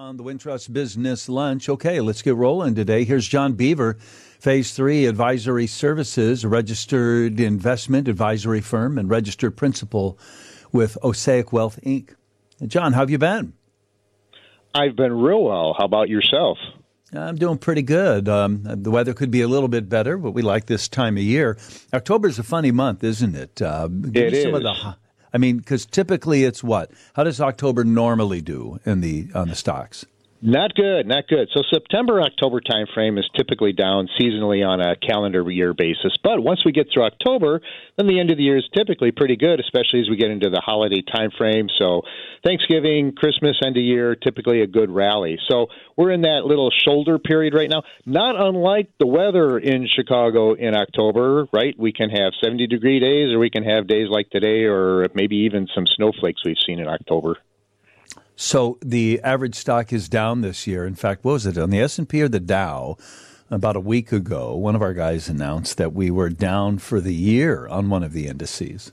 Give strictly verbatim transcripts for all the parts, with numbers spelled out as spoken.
On the Wintrust Business Lunch. Okay, let's get rolling today. Here's John Beaver, Phase three Advisory Services, a registered investment advisory firm and registered principal with Osaic Wealth, Incorporated. John, how have you been? I've been real well. How about yourself? I'm doing pretty good. Um, the weather could be a little bit better, but we like this time of year. October's a funny month, isn't it? Uh, give it me some is. Of the, I mean, because typically it's what? How does October normally do in the on the stocks? Not good, not good. So September, October timeframe is typically down seasonally on a calendar year basis. But once we get through October, then the end of the year is typically pretty good, especially as we get into the holiday timeframe. So Thanksgiving, Christmas, end of year, typically a good rally. So we're in that little shoulder period right now, not unlike the weather in Chicago in October, right? We can have seventy-degree days, or we can have days like today, or maybe even some snowflakes we've seen in October. So the average stock is down this year. In fact, what was it, on the S and P or the Dow? About a week ago, one of our guys announced that we were down for the year on one of the indices.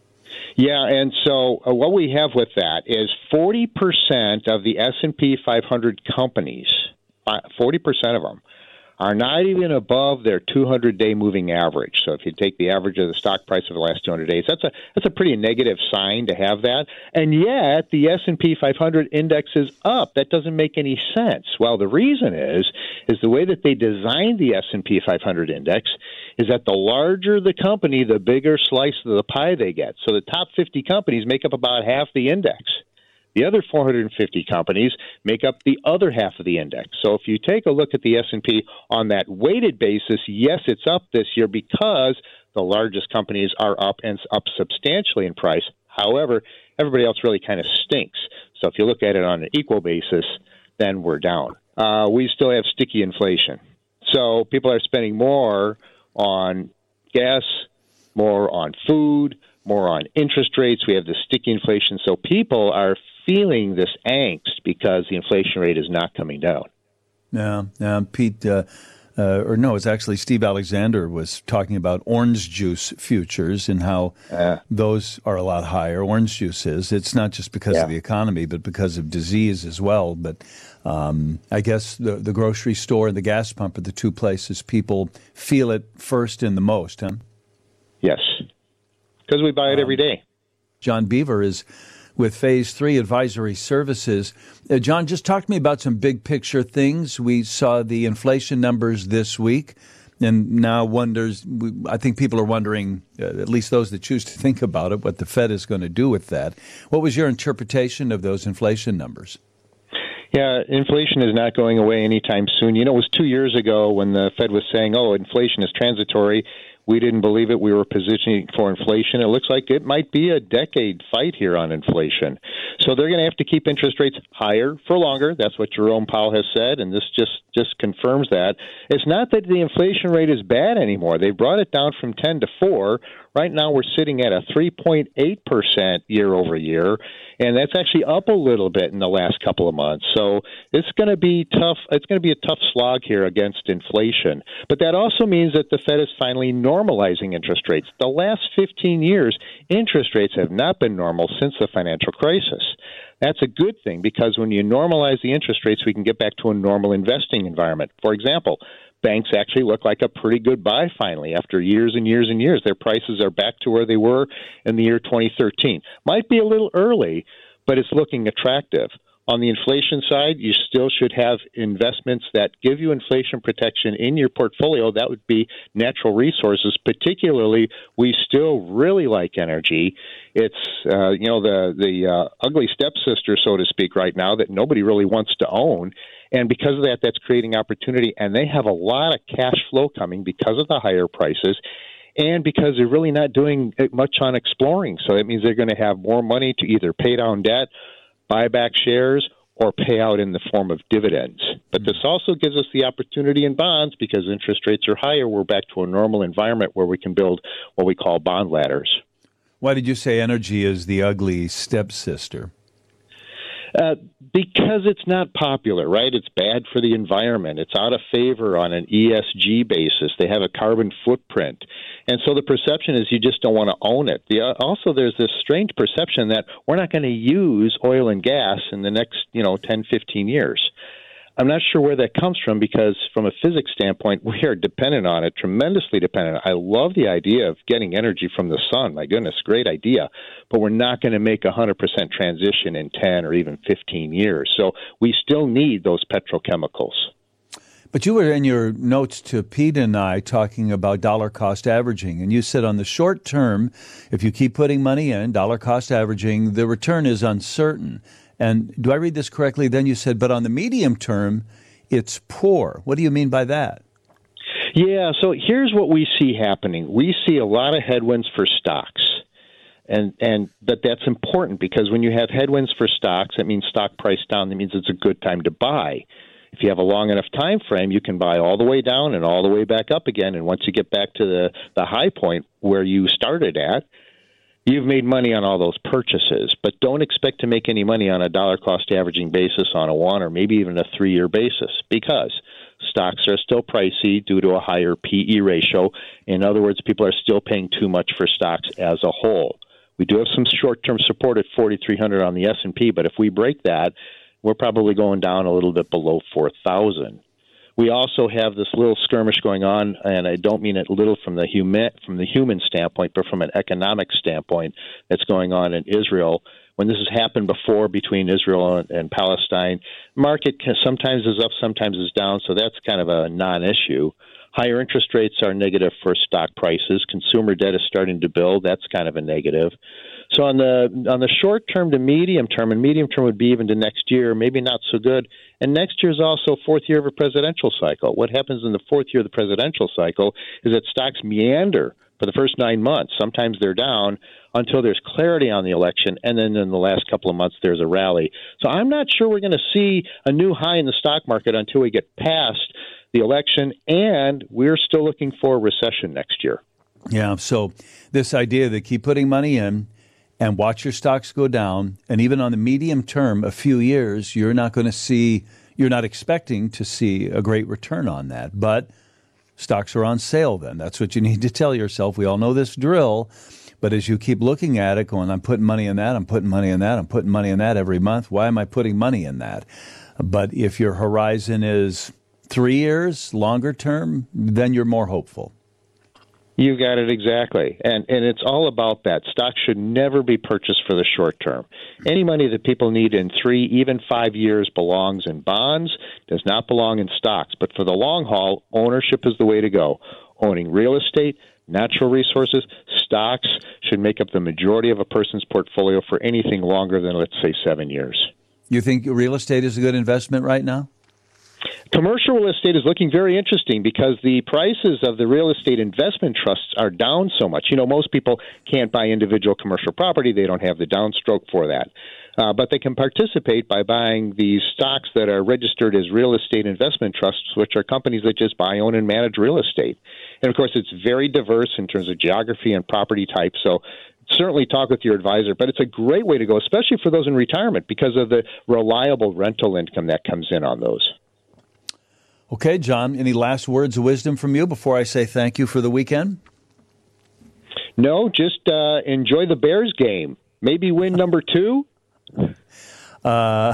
Yeah, and so uh, what we have with that is forty percent of the S and P five hundred companies, uh, forty percent of them, are not even above their two hundred day moving average. So if you take the average of the stock price of the last two hundred days, that's a that's a pretty negative sign to have that. And yet the S and P five hundred index is up. That doesn't make any sense. Well, the reason is is the way that they designed the S and P five hundred index is that the larger the company, the bigger slice of the pie they get. So the top fifty companies make up about half the index. The other four hundred fifty companies make up the other half of the index. So if you take a look at the S and P on that weighted basis, yes, it's up this year because the largest companies are up and up substantially in price. However, everybody else really kind of stinks. So if you look at it on an equal basis, then we're down. Uh, we still have sticky inflation. So people are spending more on gas, more on food, more on interest rates. We have the sticky inflation. So people are feeling this angst because the inflation rate is not coming down. Yeah, yeah. Pete, uh, uh, or no, it's actually Steve Alexander was talking about orange juice futures and how uh, those are a lot higher. Orange juice is. It's not just because yeah. of the economy, but because of disease as well. But um, I guess the, the grocery store and the gas pump are the two places people feel it first and the most, huh? Yes, because we buy it every day. John Beaver is with Phase three Advisory Services. Uh, John, just talk to me about some big picture things. We saw the inflation numbers this week, and now wonders. I think people are wondering, uh, at least those that choose to think about it, what the Fed is going to do with that. What was your interpretation of those inflation numbers? Yeah, inflation is not going away anytime soon. You know, it was two years ago when the Fed was saying, oh, inflation is transitory. We didn't believe it. We were positioning for inflation. It looks like it might be a decade fight here on inflation. So they're going to have to keep interest rates higher for longer. That's what Jerome Powell has said, and this just, just confirms that. It's not that the inflation rate is bad anymore. They brought it down from ten to four. Right now we're sitting at a three point eight percent year over year, and that's actually up a little bit in the last couple of months. So it's going to be tough. It's going to be a tough slog here against inflation. But that also means that the Fed is finally normalizing interest rates. The last fifteen years, interest rates have not been normal since the financial crisis. That's a good thing because when you normalize the interest rates, we can get back to a normal investing environment. For example, banks actually look like a pretty good buy finally after years and years and years. Their prices are back to where they were in the year twenty thirteen. Might be a little early, but it's looking attractive. On the inflation side, you still should have investments that give you inflation protection in your portfolio. That would be natural resources. Particularly, we still really like energy. It's uh, you know the the uh, ugly stepsister, so to speak, right now that nobody really wants to own. And because of that, that's creating opportunity. And they have a lot of cash flow coming because of the higher prices and because they're really not doing much on exploring. So that means they're going to have more money to either pay down debt, buy back shares, or pay out in the form of dividends. But this also gives us the opportunity in bonds because interest rates are higher. We're back to a normal environment where we can build what we call bond ladders. Why did you say energy is the ugly stepsister? Uh, because it's not popular, right? It's bad for the environment. It's out of favor on an E S G basis. They have a carbon footprint. And so the perception is you just don't want to own it. The, uh, also, there's this strange perception that we're not going to use oil and gas in the next, you know, ten, fifteen years. I'm not sure where that comes from because from a physics standpoint, we are dependent on it, tremendously dependent. I love the idea of getting energy from the sun. My goodness, great idea. But we're not going to make a one hundred percent transition in ten or even fifteen years. So we still need those petrochemicals. But you were in your notes to Pete and I talking about dollar cost averaging, and you said on the short term, if you keep putting money in, dollar cost averaging, the return is uncertain. And do I read this correctly? Then you said, but on the medium term, it's poor. What do you mean by that? Yeah, so here's what we see happening. We see a lot of headwinds for stocks. And and but that's important because when you have headwinds for stocks, that means stock price down. That means it's a good time to buy. If you have a long enough time frame, you can buy all the way down and all the way back up again. And once you get back to the, the high point where you started at, you've made money on all those purchases. But don't expect to make any money on a dollar cost averaging basis on a one or maybe even a three-year basis because stocks are still pricey due to a higher P E ratio. In other words, people are still paying too much for stocks as a whole. We do have some short-term support at forty-three hundred on the S and P, but if we break that, we're probably going down a little bit below four thousand. We also have this little skirmish going on, and I don't mean it little from the human from the human standpoint, but from an economic standpoint that's going on in Israel. When this has happened before between Israel and, and Palestine, market can, sometimes is up, sometimes is down, so that's kind of a non-issue. Higher interest rates are negative for stock prices. Consumer debt is starting to build. That's kind of a negative. So on the on the short term to medium term, and medium term would be even to next year, maybe not so good. And next year is also fourth year of a presidential cycle. What happens in the fourth year of the presidential cycle is that stocks meander for the first nine months. Sometimes they're down until there's clarity on the election, and then in the last couple of months there's a rally. So I'm not sure we're going to see a new high in the stock market until we get past the election, and we're still looking for a recession next year. Yeah, so this idea that keep putting money in and watch your stocks go down, and even on the medium term, a few years, you're not going to see, you're not expecting to see a great return on that. But stocks are on sale then. That's what you need to tell yourself. We all know this drill, but as you keep looking at it, going, I'm putting money in that, I'm putting money in that, I'm putting money in that every month. Why am I putting money in that? But if your horizon is three years, longer term, then you're more hopeful. You got it exactly. And and it's all about that. Stocks should never be purchased for the short term. Any money that people need in three, even five years belongs in bonds, does not belong in stocks. But for the long haul, ownership is the way to go. Owning real estate, natural resources, stocks should make up the majority of a person's portfolio for anything longer than, let's say, seven years. You think real estate is a good investment right now? Commercial real estate is looking very interesting because the prices of the real estate investment trusts are down so much. You know, most people can't buy individual commercial property. They don't have the downstroke for that. Uh, but they can participate by buying these stocks that are registered as real estate investment trusts, which are companies that just buy, own, and manage real estate. And, of course, it's very diverse in terms of geography and property type. So certainly talk with your advisor, but it's a great way to go, especially for those in retirement because of the reliable rental income that comes in on those. Okay, John, any last words of wisdom from you before I say thank you for the weekend? No, just uh, enjoy the Bears game. Maybe win number two. Uh,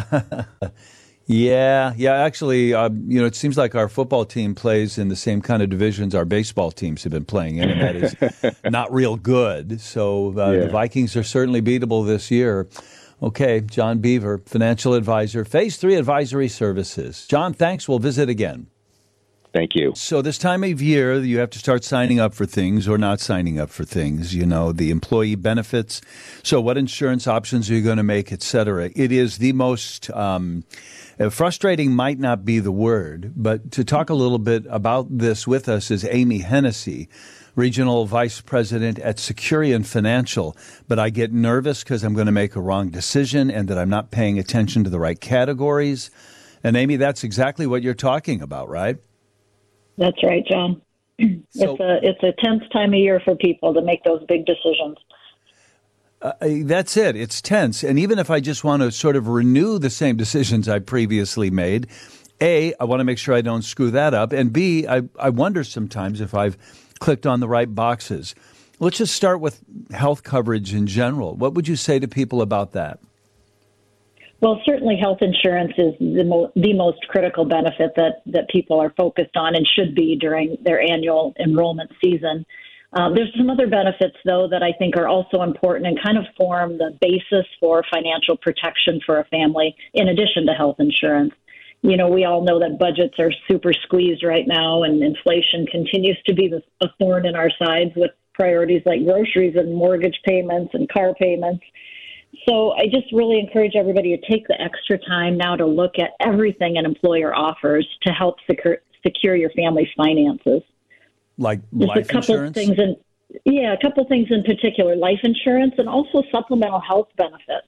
yeah, yeah. Actually, uh, you know, it seems like our football team plays in the same kind of divisions our baseball teams have been playing in, and that is not real good. So uh, yeah. The Vikings are certainly beatable this year. Okay, John Beaver, financial advisor, Phase three Advisory Services. John, thanks. We'll visit again. Thank you. So this time of year, you have to start signing up for things or not signing up for things, you know, the employee benefits. So what insurance options are you going to make, et cetera? It is the most um, frustrating might not be the word, but to talk a little bit about this with us is Amy Hennessy, Regional Vice President at Securian Financial. But I get nervous because I'm going to make a wrong decision and that I'm not paying attention to the right categories. And Amy, that's exactly what you're talking about, right? That's right, John. So, it's a it's a tense time of year for people to make those big decisions. Uh, that's it. It's tense. And even if I just want to sort of renew the same decisions I previously made, A, I want to make sure I don't screw that up. And B, I, I wonder sometimes if I've clicked on the right boxes. Let's just start with health coverage in general. What would you say to people about that? Well, certainly health insurance is the, mo- the most critical benefit that, that people are focused on and should be during their annual enrollment season. Um, there's some other benefits, though, that I think are also important and kind of form the basis for financial protection for a family, in addition to health insurance. You know, we all know that budgets are super squeezed right now, and inflation continues to be the, a thorn in our sides with priorities like groceries and mortgage payments and car payments. So I just really encourage everybody to take the extra time now to look at everything an employer offers to help secure, secure your family's finances. Like Just life a couple insurance? Things in, yeah, a couple things in particular, life insurance and also supplemental health benefits.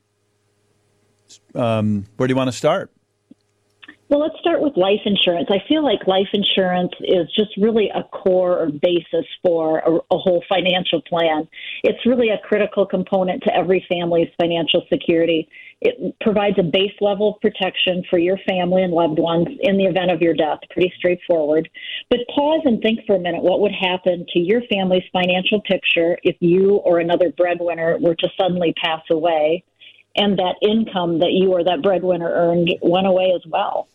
Um, where do you want to start? Well, let's start with life insurance. I feel like life insurance is just really a core or basis for a, a whole financial plan. It's really a critical component to every family's financial security. It provides a base level of protection for your family and loved ones in the event of your death. Pretty straightforward. But pause and think for a minute what would happen to your family's financial picture if you or another breadwinner were to suddenly pass away and that income that you or that breadwinner earned went away as well.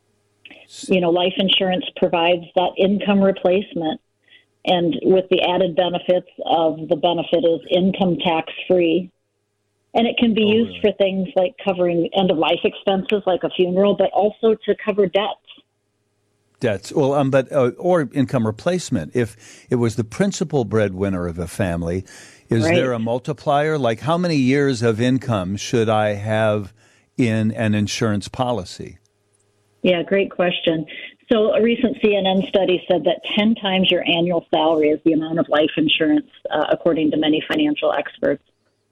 You know, life insurance provides that income replacement, and with the added benefits of the benefit is income tax free. And it can be oh, used really? for things like covering end-of-life expenses like a funeral, but also to cover debts. Debts, well, um, but uh, or income replacement. If it was the principal breadwinner of a family, is right. there a multiplier? Like, how many years of income should I have in an insurance policy? Yeah, great question. So a recent C N N study said that ten times your annual salary is the amount of life insurance, uh, according to many financial experts.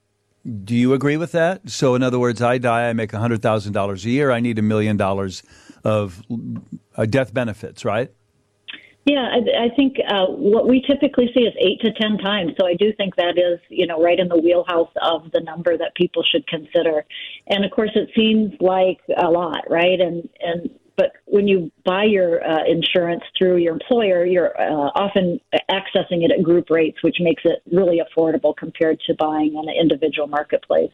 Do you agree with that? So in other words, I die, I make one hundred thousand dollars a year, I need a million dollars of uh, death benefits, right? Yeah, I, I think uh, what we typically see is eight to ten times. So I do think that is, you know, right in the wheelhouse of the number that people should consider. And of course, it seems like a lot, right? And and but when you buy your uh, insurance through your employer, you're uh, often accessing it at group rates, which makes it really affordable compared to buying on an individual marketplace.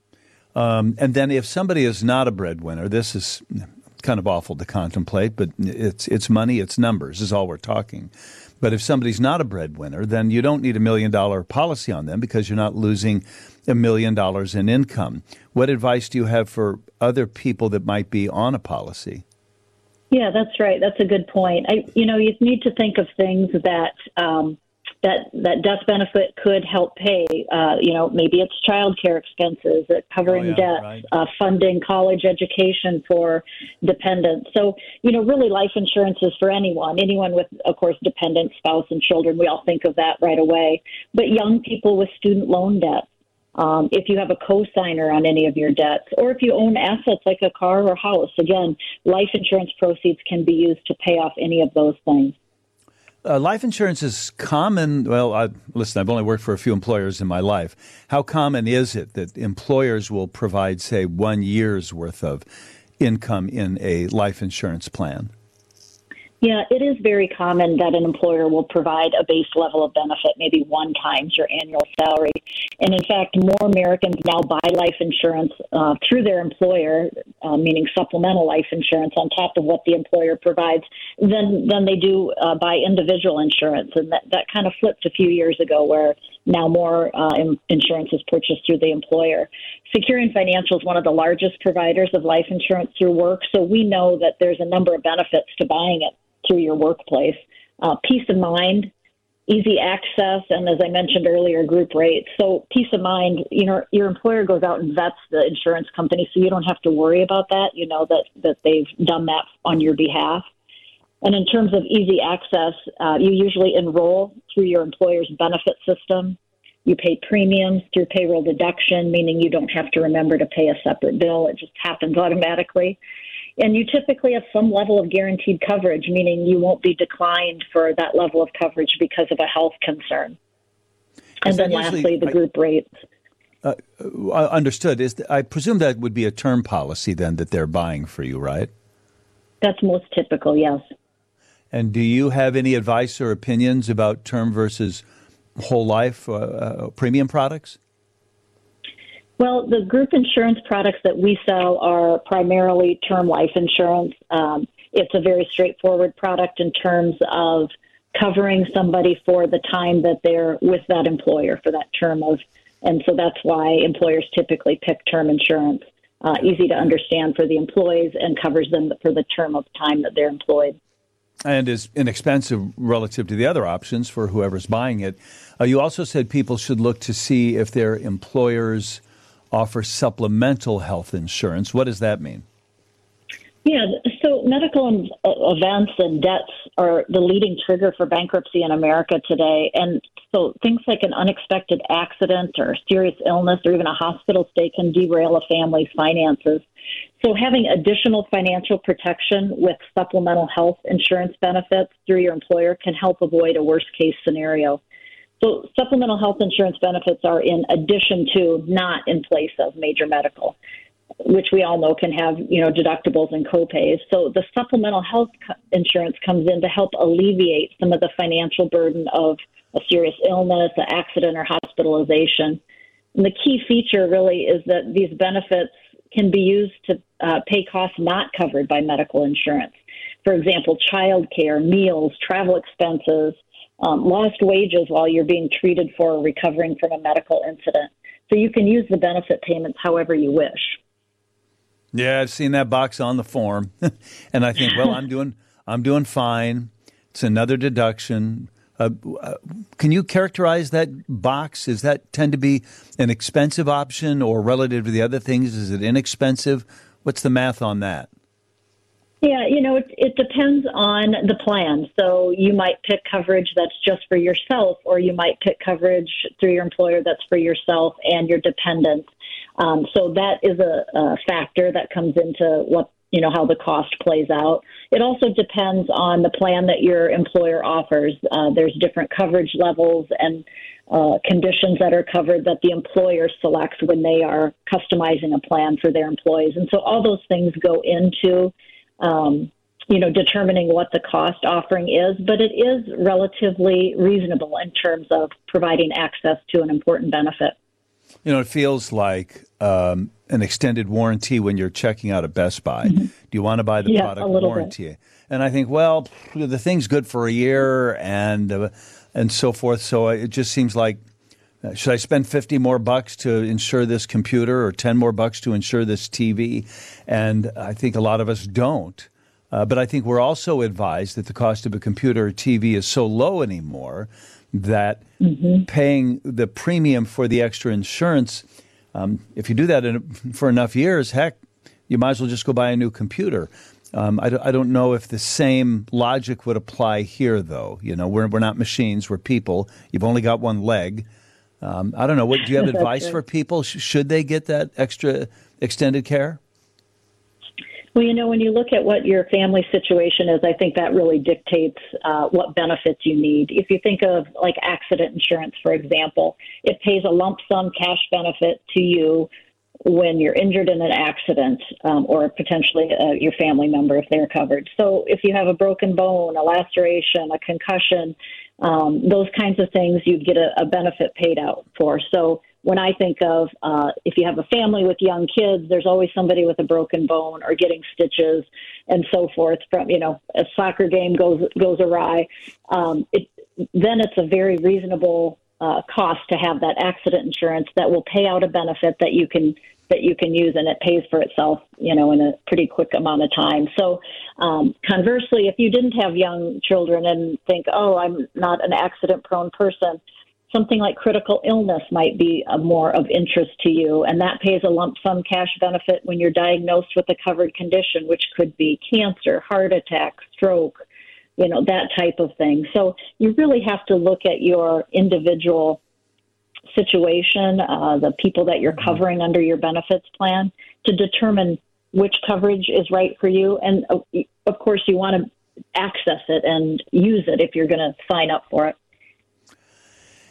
Um, and then if somebody is not a breadwinner, this is kind of awful to contemplate, but it's it's money, it's numbers is all we're talking. But if somebody's not a breadwinner, then you don't need a million dollar policy on them because you're not losing a million dollars in income. What advice do you have for other people that might be on a policy? Yeah, that's right. That's a good point. I, you know, you need to think of things that um, that that death benefit could help pay. Uh, you know, maybe it's childcare expenses, uh, covering oh, yeah, debts, right. uh, funding college education for dependents. So, you know, really, life insurance is for anyone. Anyone with, of course, dependent spouse and children. We all think of that right away. But young people with student loan debt. Um, if you have a co-signer on any of your debts, or if you own assets like a car or house, again, life insurance proceeds can be used to pay off any of those things. Uh, life insurance is common. Well, I, listen, I've only worked for a few employers in my life. How common is it that employers will provide, say, one year's worth of income in a life insurance plan? Yeah, it is very common that an employer will provide a base level of benefit, maybe one times your annual salary. And in fact, more Americans now buy life insurance uh, through their employer, uh, meaning supplemental life insurance on top of what the employer provides, than than they do uh, buy individual insurance. And that, that kind of flipped a few years ago, where now more uh, insurance is purchased through the employer. Securian Financial is one of the largest providers of life insurance through work, so we know that there's a number of benefits to buying it through your workplace. Uh, peace of mind, easy access, and as I mentioned earlier, group rates. So peace of mind, you know, your employer goes out and vets the insurance company, so you don't have to worry about that. You know that, that they've done that on your behalf. And in terms of easy access, uh, you usually enroll through your employer's benefit system. You pay premiums through payroll deduction, meaning you don't have to remember to pay a separate bill. It just happens automatically. And you typically have some level of guaranteed coverage, meaning you won't be declined for that level of coverage because of a health concern. And then lastly, the group rates. uh, uh, understood. Is I presume that would be a term policy then that they're buying for you, right? That's most typical, yes. And do you have any advice or opinions about term versus whole life uh, uh, premium products? Well, the group insurance products that we sell are primarily term life insurance. Um, it's a very straightforward product in terms of covering somebody for the time that they're with that employer for that term of, and so that's why employers typically pick term insurance. Uh, easy to understand for the employees and covers them for the term of time that they're employed. And is inexpensive relative to the other options for whoever's buying it. Uh, you also said people should look to see if their employers offer supplemental health insurance. What does that mean? Yeah, so medical events and debts are the leading trigger for bankruptcy in America today. And so things like an unexpected accident or serious illness or even a hospital stay can derail a family's finances. So having additional financial protection with supplemental health insurance benefits through your employer can help avoid a worst-case scenario. So supplemental health insurance benefits are in addition to, not in place of major medical, which we all know can have, you know, deductibles and copays. So the supplemental health insurance comes in to help alleviate some of the financial burden of a serious illness, an accident, or hospitalization. And the key feature really is that these benefits can be used to uh, pay costs not covered by medical insurance. For example, child care, meals, travel expenses, um, lost wages while you're being treated for or recovering from a medical incident. So you can use the benefit payments however you wish. Yeah, I've seen that box on the form, and I think, well, I'm doing, I'm doing fine. It's another deduction. Uh, uh, can you characterize that box? Does that tend to be an expensive option, or relative to the other things, is it inexpensive? What's the math on that? Yeah, you know, it, it depends on the plan. So you might pick coverage that's just for yourself, or you might pick coverage through your employer that's for yourself and your dependents. Um, so that is a, a factor that comes into what, you know, how the cost plays out. It also depends on the plan that your employer offers. Uh, there's different coverage levels and uh, conditions that are covered that the employer selects when they are customizing a plan for their employees. And so all those things go into, um, you know, determining what the cost offering is, but it is relatively reasonable in terms of providing access to an important benefit. You know, it feels like um, an extended warranty when you're checking out at Best Buy. Mm-hmm. Do you want to buy the yeah, product warranty? Bit. And I think, well, the thing's good for a year and uh, and so forth. So it just seems like, uh, should I spend fifty more bucks to insure this computer or ten more bucks to insure this T V? And I think a lot of us don't. Uh, but I think we're also advised that the cost of a computer or T V is so low anymore that mm-hmm. paying the premium for the extra insurance, um, if you do that in, for enough years, heck, you might as well just go buy a new computer. Um, I, I don't know if the same logic would apply here, though. You know, we're we're not machines; we're people. You've only got one leg. Um, I don't know. What do you have advice right. for people? Should they get that extra extended care? Well, you know, when you look at what your family situation is, I think that really dictates uh, what benefits you need. If you think of like accident insurance, for example, it pays a lump sum cash benefit to you when you're injured in an accident um, or potentially uh, your family member if they're covered. So if you have a broken bone, a laceration, a concussion, um, those kinds of things, you'd get a, a benefit paid out for. So when I think of uh, if you have a family with young kids, there's always somebody with a broken bone or getting stitches and so forth. From, you know, a soccer game goes goes awry, um, it, then it's a very reasonable uh, cost to have that accident insurance that will pay out a benefit that you can that you can use, and it pays for itself, you know, in a pretty quick amount of time. So um, conversely, if you didn't have young children and think, oh, I'm not an accident-prone person, something like critical illness might be a more of interest to you, and that pays a lump sum cash benefit when you're diagnosed with a covered condition, which could be cancer, heart attack, stroke, you know, that type of thing. So you really have to look at your individual situation, uh, the people that you're covering under your benefits plan, to determine which coverage is right for you. And, uh, of course, you want to access it and use it if you're going to sign up for it.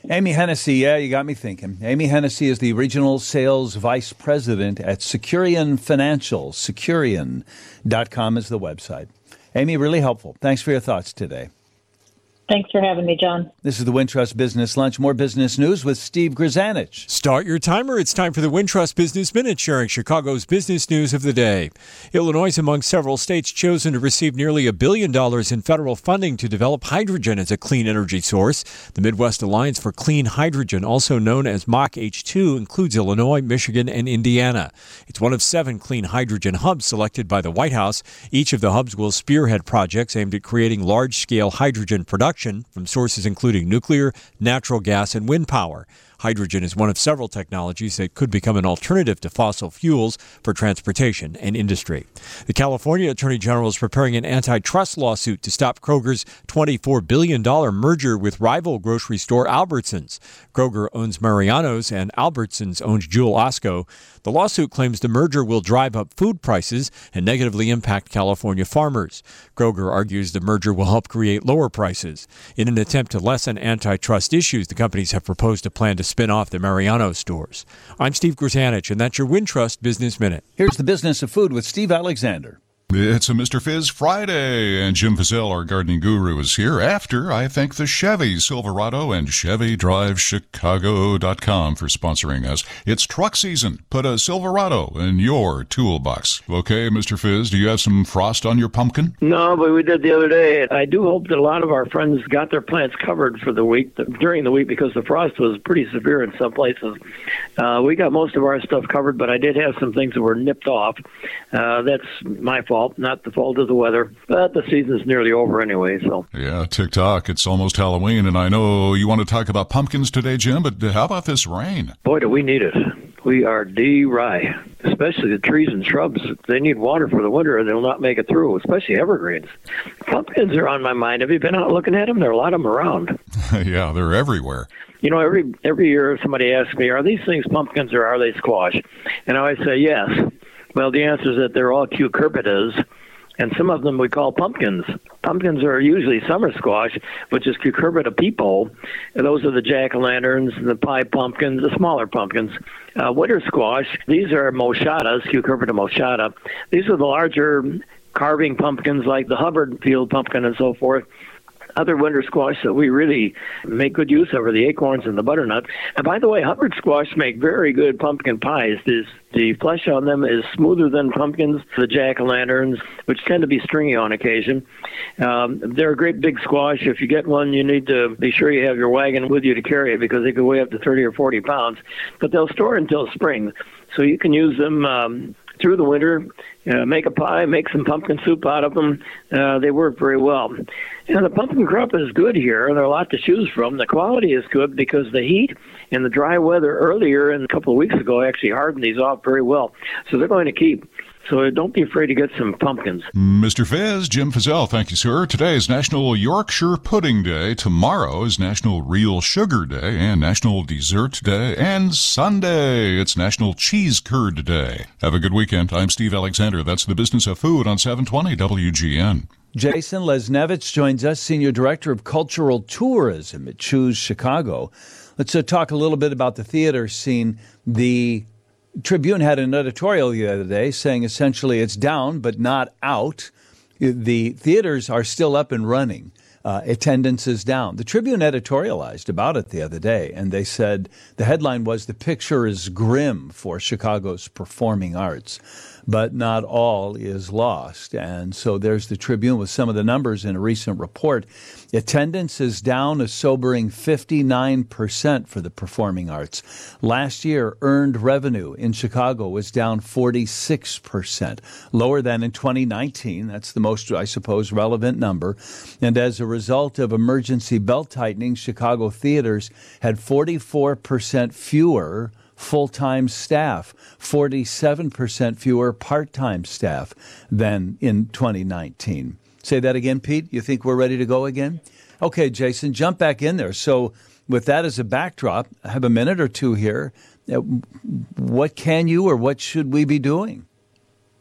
Amy Hennessy, yeah, you got me thinking. Amy Hennessy is the Regional Sales Vice President at Securian Financial. Securian dot com is the website. Amy, really helpful. Thanks for your thoughts today. Thanks for having me, John. This is the Wintrust Business Lunch. More business news with Steve Grzanich. Start your timer. It's time for the Wintrust Business Minute, sharing Chicago's business news of the day. Illinois is among several states chosen to receive nearly a billion dollars in federal funding to develop hydrogen as a clean energy source. The Midwest Alliance for Clean Hydrogen, also known as M A C H two, includes Illinois, Michigan, and Indiana. It's one of seven clean hydrogen hubs selected by the White House. Each of the hubs will spearhead projects aimed at creating large-scale hydrogen production from sources including nuclear, natural gas, and wind power. Hydrogen is one of several technologies that could become an alternative to fossil fuels for transportation and industry. The California Attorney General is preparing an antitrust lawsuit to stop Kroger's twenty-four billion dollars merger with rival grocery store Albertsons. Kroger owns Mariano's and Albertsons owns Jewel Osco. The lawsuit claims the merger will drive up food prices and negatively impact California farmers. Kroger argues the merger will help create lower prices. In an attempt to lessen antitrust issues, the companies have proposed a plan to spin off the Mariano stores. I'm Steve Grzanich, and that's your Wintrust Business Minute. Here's the business of food with Steve Alexander. It's a Mister Fizz Friday, and Jim Fizzell, our gardening guru, is here after I thank the Chevy Silverado and Chevy Drive Chicago dot com for sponsoring us. It's truck season. Put a Silverado in your toolbox. Okay, Mister Fizz, do you have some frost on your pumpkin? No, but we did the other day. I do hope that a lot of our friends got their plants covered for the week, during the week, because the frost was pretty severe in some places. Uh, we got most of our stuff covered, but I did have some things that were nipped off. Uh, that's my fault. Not the fault of the weather, but the season's nearly over anyway, so. Yeah, tick-tock, it's almost Halloween, and I know you want to talk about pumpkins today, Jim, but how about this rain? Boy, do we need it. We are dry, especially the trees and shrubs. They need water for the winter, or they'll not make it through, especially evergreens. Pumpkins are on my mind. Have you been out looking at them? There are a lot of them around. Yeah, they're everywhere. You know, every every year somebody asks me, are these things pumpkins or are they squash? And I always say yes. Well, the answer is that they're all cucurbitas, and some of them we call pumpkins. Pumpkins are usually summer squash, which is Cucurbita peepo. And those are the jack-o'-lanterns, the pie pumpkins, the smaller pumpkins. Uh, winter squash, these are mochatas, Cucurbita mochata. These are the larger carving pumpkins like the Hubbard field pumpkin and so forth. Other winter squash that we really make good use of are the acorns and the butternut. And by the way, Hubbard squash make very good pumpkin pies. There's, the flesh on them is smoother than pumpkins, the jack-o'-lanterns, which tend to be stringy on occasion. Um, they're a great big squash. If you get one, you need to be sure you have your wagon with you to carry it because they can weigh up to thirty or forty pounds. But they'll store until spring, so you can use them um, through the winter, uh, make a pie, make some pumpkin soup out of them. Uh, they work very well. And the pumpkin crop is good here. There are a lot to choose from. The quality is good because the heat and the dry weather earlier and a couple of weeks ago actually hardened these off very well. So they're going to keep. So don't be afraid to get some pumpkins. Mister Fizz, Jim Fizzell, thank you, sir. Today is National Yorkshire Pudding Day. Tomorrow is National Real Sugar Day and National Dessert Day. And Sunday, it's National Cheese Curd Day. Have a good weekend. I'm Steve Alexander. That's the Business of Food on seven twenty W G N. Jason Lesnevich joins us, Senior Director of Cultural Tourism at Choose Chicago. Let's uh, talk a little bit about the theater scene. The Tribune had an editorial the other day saying essentially it's down but not out. The theaters are still up and running. Uh, attendance is down. The Tribune editorialized about it the other day, and they said the headline was, "The picture is grim for Chicago's performing arts, but not all is lost." And so there's the Tribune with some of the numbers in a recent report. Attendance is down a sobering fifty-nine percent for the performing arts. Last year, earned revenue in Chicago was down forty-six percent, lower than in twenty nineteen. That's the most, I suppose, relevant number. And as a result of emergency belt-tightening, Chicago theaters had forty-four percent fewer full-time staff, forty-seven percent fewer part-time staff than in twenty nineteen. Say that again, Pete? You think we're ready to go again? Okay, Jason, jump back in there. So with that as a backdrop, I have a minute or two here. What can you or what should we be doing?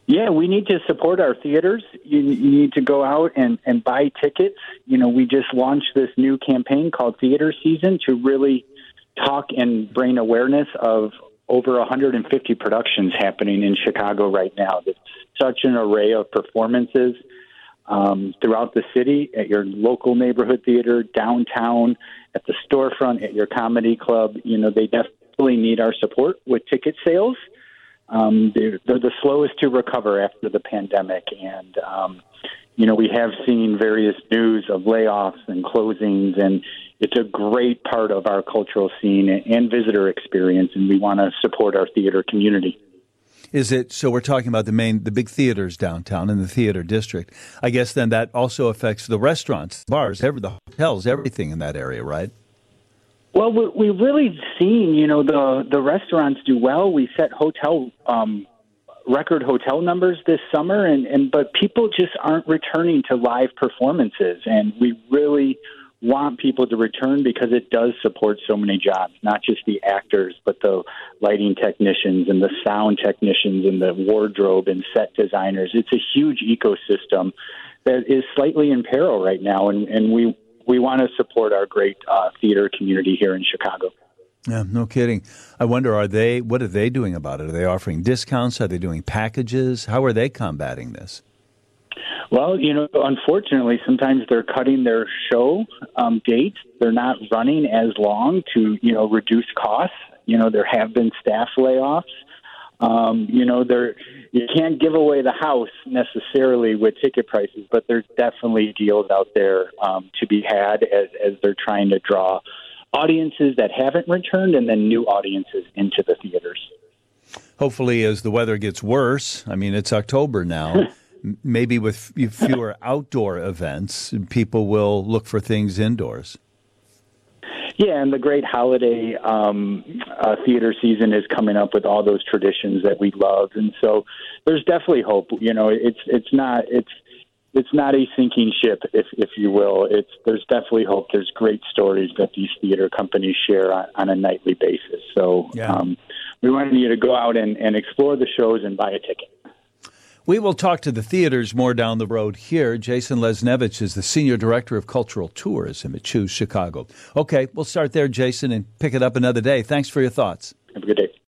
Yeah, we need to support our theaters. You, you need to go out and, and buy tickets. You know, we just launched this new campaign called Theater Season to really talk and bring awareness of over one hundred fifty productions happening in Chicago right now. There's such an array of performances um, throughout the city, at your local neighborhood theater, downtown, at the storefront, at your comedy club. You know, they definitely need our support with ticket sales. Um, they're, they're the slowest to recover after the pandemic. And, um, you know, we have seen various news of layoffs and closings, and it's a great part of our cultural scene and visitor experience, and we want to support our theater community. Is it, so we're talking about the main, the big theaters downtown in the theater district. I guess then that also affects the restaurants, bars, every, the hotels, everything in that area, right? Well, we've really seen, you know, the, the restaurants do well. We set hotel um, record hotel numbers this summer, and, and but people just aren't returning to live performances, and we really want people to return because it does support so many jobs, not just the actors, but the lighting technicians and the sound technicians and the wardrobe and set designers. It's a huge ecosystem that is slightly in peril right now, and, and we we want to support our great uh, theater community here in Chicago. Yeah, no kidding. I wonder, are they, what are they doing about it? Are they offering discounts? Are they doing packages? How are they combating this? Well, you know, unfortunately, sometimes they're cutting their show um, dates. They're not running as long to, you know, reduce costs. You know, there have been staff layoffs. Um, you know, there you can't give away the house necessarily with ticket prices, but there's definitely deals out there um, to be had as, as they're trying to draw audiences that haven't returned and then new audiences into the theaters. Hopefully, as the weather gets worse, I mean, it's October now, maybe with fewer outdoor events, people will look for things indoors. Yeah, and the great holiday um, uh, theater season is coming up with all those traditions that we love, and so there's definitely hope. You know, it's it's not it's it's not a sinking ship, if if you will. It's there's definitely hope. There's great stories that these theater companies share on, on a nightly basis. So yeah. um, we want you to go out and, and explore the shows and buy a ticket. We will talk to the theaters more down the road here. Jason Lesnevich is the Senior Director of Cultural Tourism at Choose Chicago. Okay, we'll start there, Jason, and pick it up another day. Thanks for your thoughts. Have a good day.